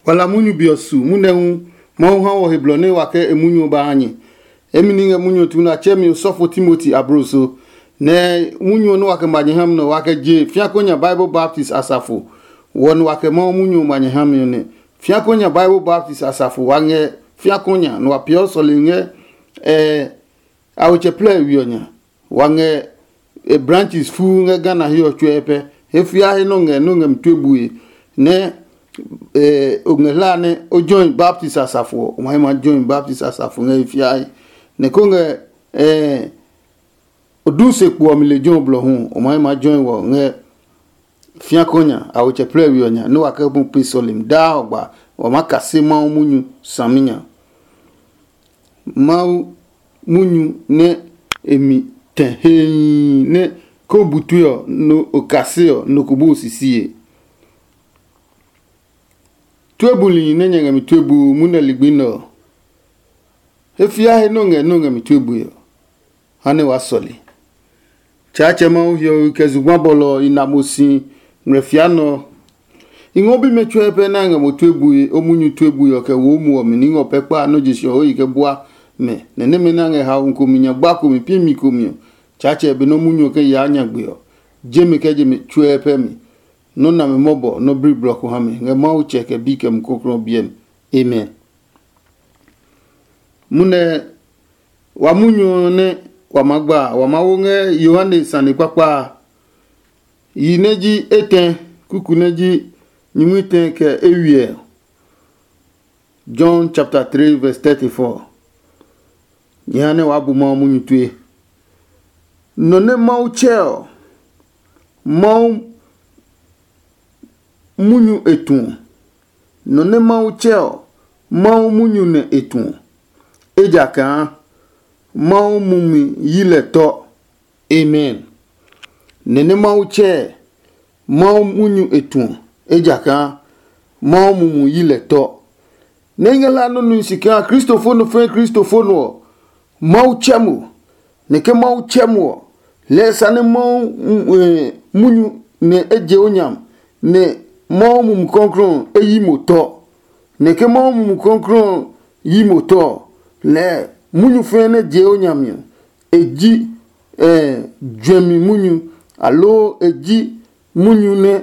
wala munyu biosu munenwu mau ha wo heblone wake emunyu ba anyi emininge munyu tuna chemi sofo Timothy abroso ne munyu no wake manyeham no wake je fiakonya Bible Baptist asafo won wake mau munyu manyeham ne fiakonya Bible Baptist asafo wange fiakonya no apio solinge awche play wionya wange branches fu nge gana hiyo chwepe hefia he no nge mtwebuye ne ongelane o join Baptist asafo o mahema join Baptist asafo nge fia ne konge oduse kwa mile join blo hu o mahema join wo nge fia konya awche play wionya no akabu pisolim da ogba o makase ma munyu saminya ma munyu ne emi tehei ne ko butuyo no okaseo no kubu sisie twebuli ne nyanga mitwebu muna ligbino efia he no nge mitwebu yo hane wasoli chache ma uhyo kezugwa bolo inamusi mrefiano ingobi mechwepe na nga motwebu omunyu twebu yo ke wo mu ominingo pepa no jisho ho ikebua me nene menange ha unkominya gbako mi pimi komio chache be no munyo ke ya nyagbe yo jemi ke jemi chwepe mi no na me mobo no bri block ha me nge ma uche ke bi ke mkokro biem amen mune wa munyo ne wa magba wa mawonge Yohane sani papa yineji eten kukuneji nyimite ke ewie John chapter 3 verse 34 Yane wabu ma munyu tue none mau cheo mau munyu etun none mau cheo mau munyu ne etun ejaka mau mumi yile to amen nene mau che mau munyu etun ejaka mau mumu yile to nengela no nsika Christopher fe Christopher no mau chemu neke mau chemu le sane mau munyu ne eje onyam ne mau mum konkron eyimoto neke mau mum konkron yimoto le munyu fe ne je onyam yo eji dwemi munyu alo eji munyu ne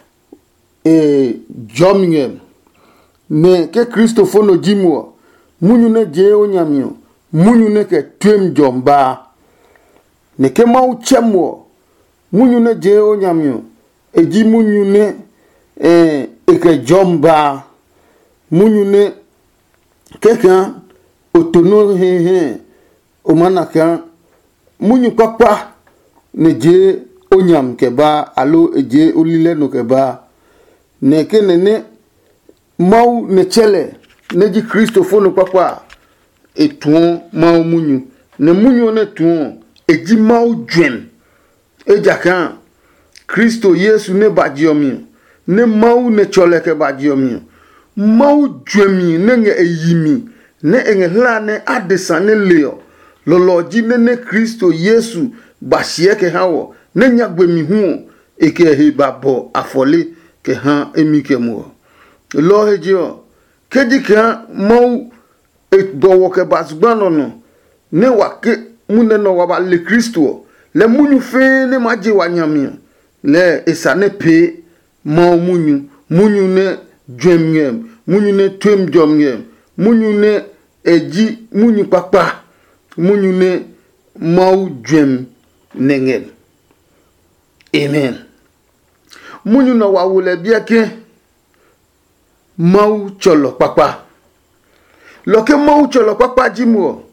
jomingem ne ke Christopher no jimo munyu ne je onyam yo munyu ne ke twem jomba ne ke mau chemo munyu ne je onyamyo eji munyu ne eke jomba munyu ne keka otono he o manaka munyu papa ne je onyam keba alo eje olile no keba ne ke ne mau ne chele ne ji Christopher no papa etun mau munyu ne munyu ne tun eji mau dwen ejaka Kristo Yesu ne badiomi ne mau ne choleke badiomi mau dwemi ne nge eyimi ne engela ne adesa ne leo loloji ne Kristo Yesu basieke hawo ne nyagbemi hu eke he babo afole ke ha emike mo lo hejio kedika mau bowo ke basgbano no ne wake munne no waba le Kristo le munyu fe ne maji wanyami le esane pe ma munyu ne dwemyem munyu ne twem jomyem munyu ne eji munyu papa munyu ne mau dwem nengel amen munyu no wawule biake mau cholo papa loke mau cholo papa jimo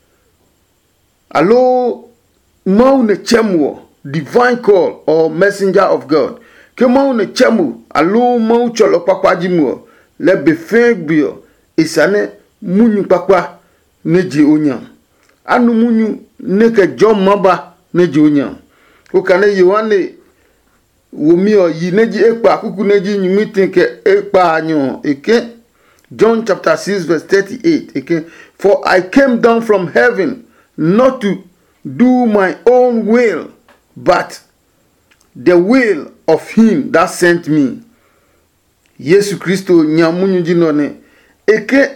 allo mau ne chemo divine call or messenger of God ke mau ne chemo allo mau cholo papa jimo le befegbio isane munyu papa neji onyam anu munyu ne ke jom maba neji onyam o kane Yohane womio yi neji ekpa kuku neji nyimite ke ekpa anyo eke John chapter 6 verse 38 again, for I came down from heaven not to do my own will, but the will of him that sent me. Yesu Kristo nyamunyu jino ne eke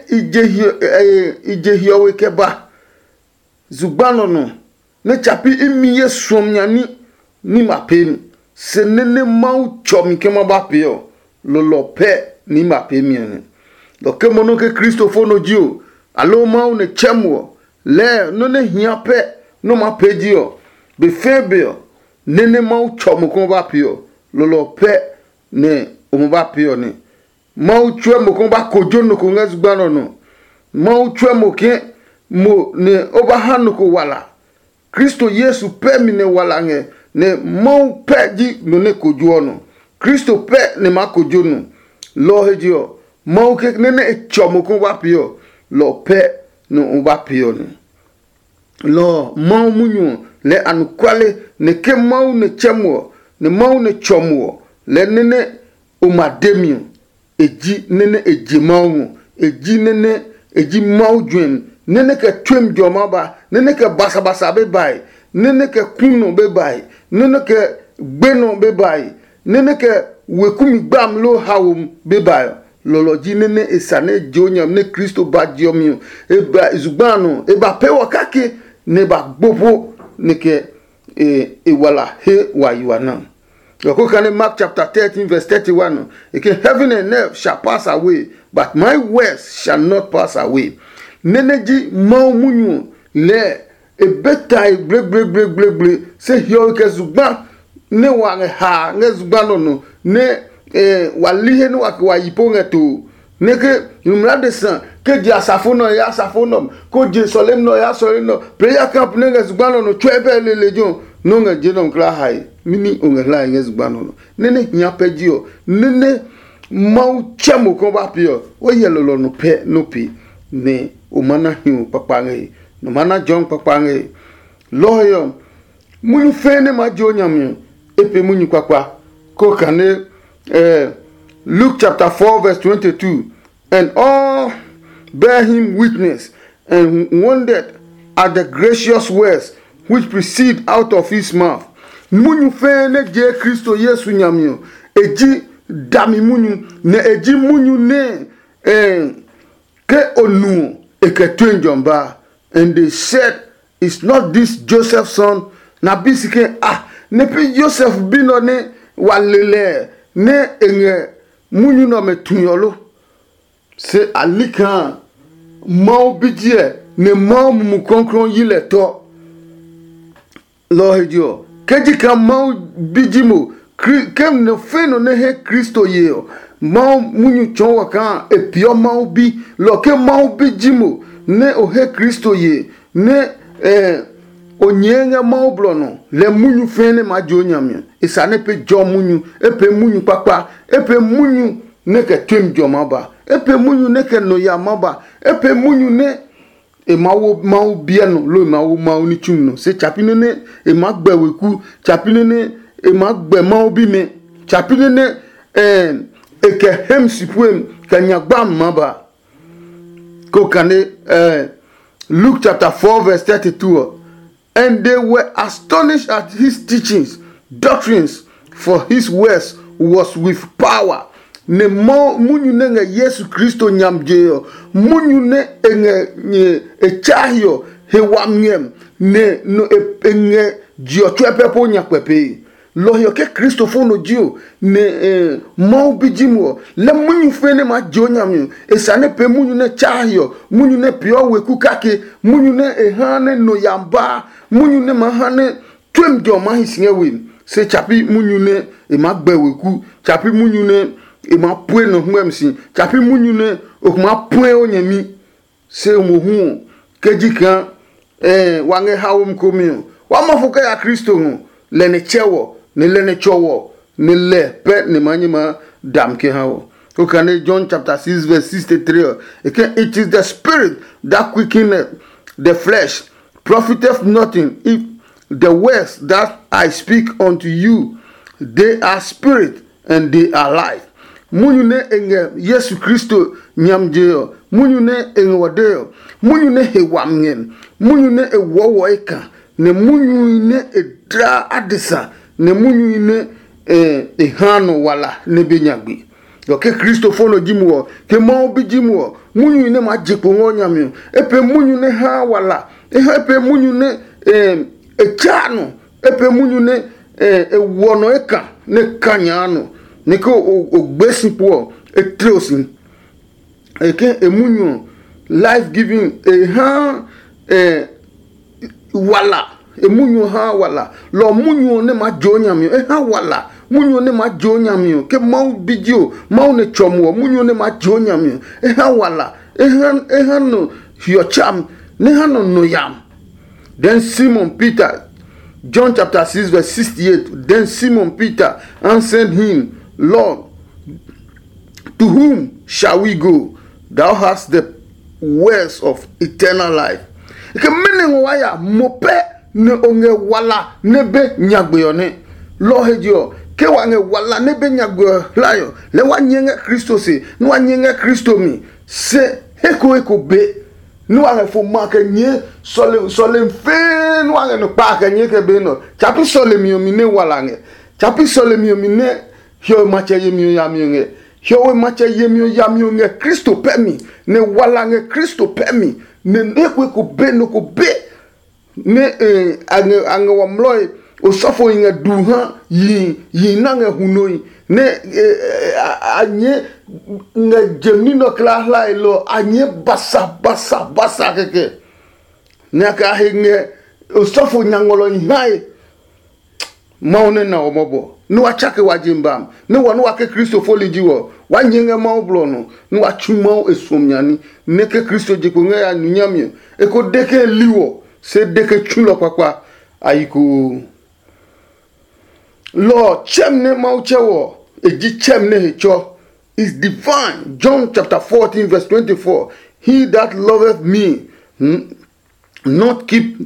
ijehio weke ba zugbano no ne chapi imi yesom nyani ni mapemi se nene mau chomi ke ba peo lolo pe ni mapemi ne do ke mono ke Kristo fono jio alo mau ne chemo le no ne hia pe no mapejio be febeo nene mau chomo ko ba peo lolo pe ne o ba peo ne mau chwe mo ko ba kojo no ko ngazgbano no mau chwe mo ke mo ne oba hanu ko wala Kristo Yesu pe mi ne wala nge ne mau pe ji no ne kojo no Kristo pe ne ma kojo no lo hejio mau ke ne e chomo ko ba pio lo pe no ba pio ne lo mau munyu le anukwale ne ke mau ne chemo ne mau ne chomo le ne o mademio eji nene eji mau eji nene eji mau dwen nene ke twem joma ba nene ke basa be bai nene ke kuno be bai nene ke gbeno be bai nene ke wekumi gbam lo hawum be bai loloji nene esane jonyam ne Kristo ba diomio e ba zugbano e ba pe wakake ne ba gbobo ne ke e wala he wa yuana. Mark chapter 13 verse 31. Heaven and earth shall pass away, but my words shall not pass away. Neneji mau munyu le e betai ble se hiyo ke zugba ne wa ha ne zugba no ne walihe no wa yiponga to ne ke numrade san ke di asafono ya asafono ko je solem no ya solem no prayer camp ne zugba no twebe lejo no nga jenom kla hai mini ongela ngezgbano no nene nyapejio nene mau chamo ko ba pio o yelolo no pe no pi ne o mana hiu papange no mana jong papange loyo munyu fene ma jonyam epe munyu kwakwa ko kane Luke chapter 4 verse 22 and all bear him witness and wondered at the gracious words which proceed out of his mouth. Munyu fene je Kristo Yesu nyamio eji dami munyu ne eji munyu ne ke onu eketwenjomba and they said, is not this Joseph's son? Na bisike ne pe Joseph bino ne walele ne enge munyu no metunyolo se alika mau bidie ne mau mukonkron yile to Lord, keji ka mau bijimo kem no feno ne he Kristo yeo mau munyu chonwa kan epio mau bi lo ke mau bijimo ne o he Kristo ye ne onyenga mau blono le munyu fene ma jonyamia isane pe jo munyu epe munyu papa epe munyu ne ke twem joma ba epe munyu ne ke no ya maba epe munyu ne e mau bieno lo mau ni chumno se chapine ne e magbe weku chapine ne e magbe mau bi me chapine ne e ke hem sipuem kanyagba maba ko kane Luke chapter 4 verse 32 and they were astonished at his teachings doctrines for his words was with power ne munyu ne Yesu Kristo nyamjeyo munyu ne enge echahio hewamyem ne no enge jio twepepo nyakwepe lohyo ke Kristo fono jio ne mau bijimo le munyu fene ma jio nyamyo esane pe munyu ne chahio munyu ne pio weku kake munyu ne ehane no yamba munyu ne mahane twem jo mahisinye win se chapi munyu ne emagbe weku chapi munyu ne ma pue no humemsi chapi munyu ne okuma pue onyami se omohu kejika wange hawum komio wa mafuka ya Kristo no le ne chewo ne le ne chowo ne le pe ne manyima damke hawo okane John chapter 6 verse 63 it is the spirit that quickeneth the flesh profiteth nothing if the words that I speak unto you they are spirit and they are life. Munyu ne enge Yesu Kristo nyamjeyo munyu ne enge wadeyo munyu ne hewamnyen munyu ne ewowo eka ne munyu ne edra adisa ne munyu ne ehano wala ne benyagbi ke Christopher jimu ke ma bi jimu munyu ne ma jipo ngonyame epe munyu ne ha wala epe munyu ne chano epe munyu ne wono eka ne kanyano ne ko ogbesipo etrosin eke emunyu life giving wala emunyu ha wala lo munyu ne ma jonyame ha wala munyu ne ma jonyame ke mau bidio mau ne chomo munyu ne ma jonyame ha wala no hiocham ne hano no yam. Then Simon Peter, John chapter 6 verse 68, then Simon Peter answered him, Lord, to whom shall we go? Thou hast the words of eternal life. Ke meaning waya mope ne onge wala nebe nyagbeone lo hejo ke wange wala nebe nyagbe layo le wanyenge Kristo se no wanyenge Kristo mi se eko be no wange fo make nye sole fe no wange no pa ke nye ke be no chapi sole mi ne wala nge chapi sole mi ne hio mache yemi ya mi nge hio we mache yemi ya mi nge Kristo pemi ne wala nge Kristo pemi ne eko be no ko be ne ange wamloy osofo inga duha yi nange hunoi ne anye nga jemnino kla ilo anye basa keke ne ka hinge osofo nyangolo nhai maune na omobo no achake wajimbam ne wonu wake Kristo folijiwo wanyenge maoblo no no achuma esomnyani ne ke Kristo jikunga ya nunyamye eko deke liwo se deke chulo kwa ayiku Lord chemne mauchewo eji chemne hecho is divine. John chapter 14 verse 24. He that loveth me not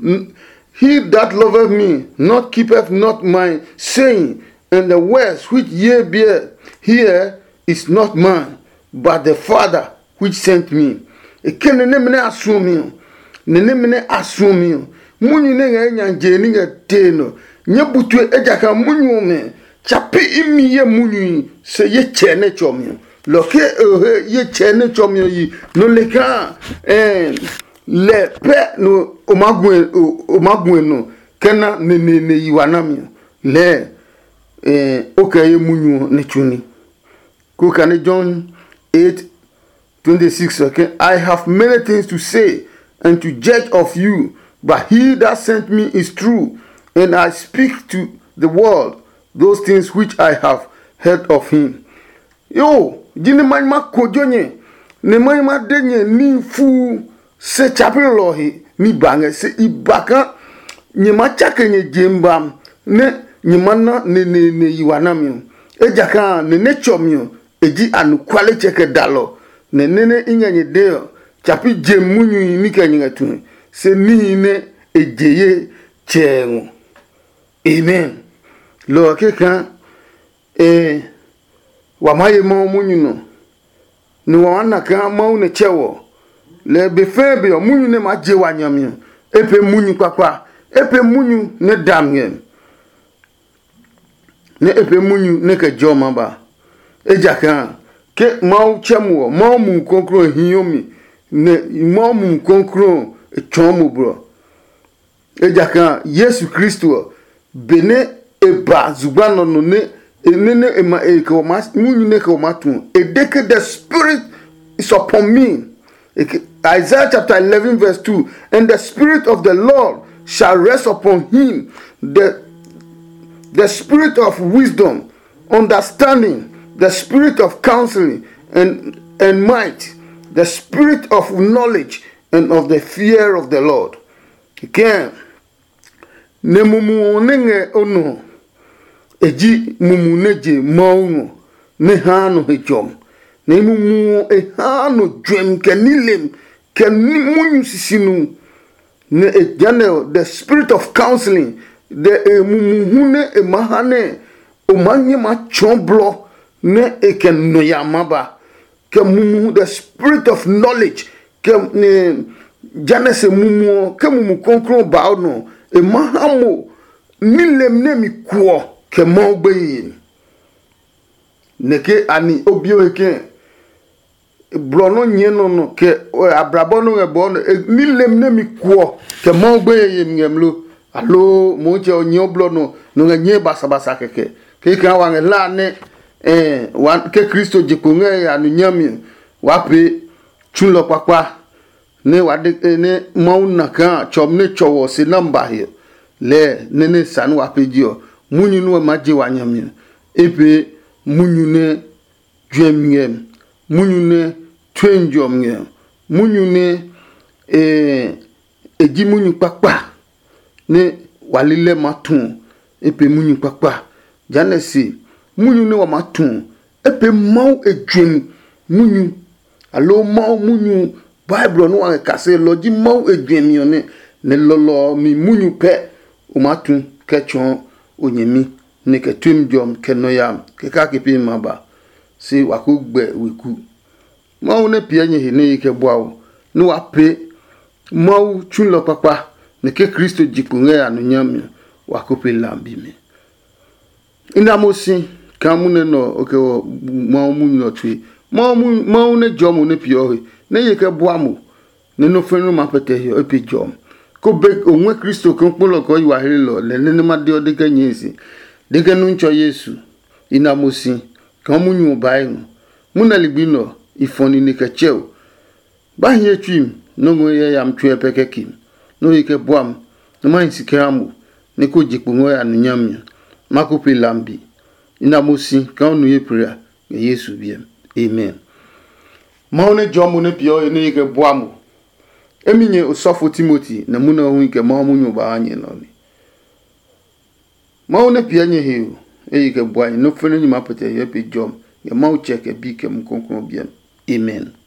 keepeth not my saying, and the words which ye bear here is not mine, but the Father which sent me. Ekene nemene asumi nenemene asumi munyu ne nyanje ni ngateno nyebutu ejaka munyu me chapi imi ye munyu se ye chene chomyo loke ye chene chomyo yi no leka le pe no omagwen no kena ne yiwanami le okaye munyu ne chuni ko kane John 8:26 okay I have many things to say and to judge of you, but he that sent me is true, and I speak to the world those things which I have heard of him. Yo, jini manima kojonye, ne manima denye ni fu se chapel lohi ni bange se ibaka nyema chake nye jembam ne nyemana ne yiwanamyo ejaka ne chomyo eji anukwale cheke dalo ne inyenye deo chapi jemunyu nika nyingatu se ne ejeye chengu. Amen. Lo keka wamaye munyu no ni wana ka maune chewo le befebe munyu ne maje wanyamyo epe munyu kwakwa epe munyu ne damyen ne epe munyu ne ke joma ba ejaka ke mau chemu mau mun konkro hiyomi ne mau mun konkro chomu bro ejaka Yesu Kristo bene eba zubano no ne enene ema eko mas munyu ne ko matu edeke the spirit is upon me. Isaiah chapter 11 verse 2, and the spirit of the Lord shall rest upon him, the spirit of wisdom, understanding, the spirit of counseling and might, the spirit of knowledge and of the fear of the Lord. Again, ne mumu nenge ono eji mumu neje maungo ne hano hejom ne mumu hano dwem kenilem kenimunyu sisinu ne ejane the spirit of counseling the mumu hune mahane omanye ma chomblo ne ekeno yamaba ke mumu the spirit of knowledge ke ne janese mumu ke mumu konkro ba no mahamo nilem ne mi kuo ke mogbe neke ani obio eke blono nyeno no ke abrabono ebono mi lem ne mi kwo ke mo gbe ye ngemlo alo mo je onyo blono no nye basa keke ke kan wa la ne wan ke Kristo jikunge ya nu nyami wa pe chulo papa ne wa de ne mo na kan chom ne chowo se namba he le ne san wa pe dio munyu no ma je wa nyami epe munyu ne dwemiem munyu ne twenjom ngem munyu ne eji munyu papa ne walile matun epe munyu papa janesi munyu ne wa matun epe mau edwem munyu alo mau munyu bible no wa kase loji mau edwem yo ne lolo mi munyu pe o matun kechon onyemi ne ke twemjom kenoyam ke ka ke pi maba si wakugbe wiku mau ne pia nye ne ke boawo no wa pe mau chulo papa ne ke Kristo jikunge anu nyam wakupe lambi me ina mosi kamune no oke mau munyu no twi mau ne jomu ne pia ho ne ye ke boamu ne no fenu mapete he epi jom ko be onwe Kristo ko polo ko yiwa hello le ne ma de odega nyesi de ke nu ncho Yesu ina mosi kamunyu bai muna libino ifoni ne ke cheo ba nye twim no ngo ye yam twe pekekim no yike boam no man sikamu ne ko jipungo ya nyamya makopi lambi ina mosi ka onu ye prayer Yesu biem amen maune jomu ne pio ne yike boam eminye osofo Timothy na muna hu yike mamunyu ba anye no ni maune pia nye hiu yike boan no fene ni mapete ye pe jom ya mau check e bi ke mkonkon biem amen.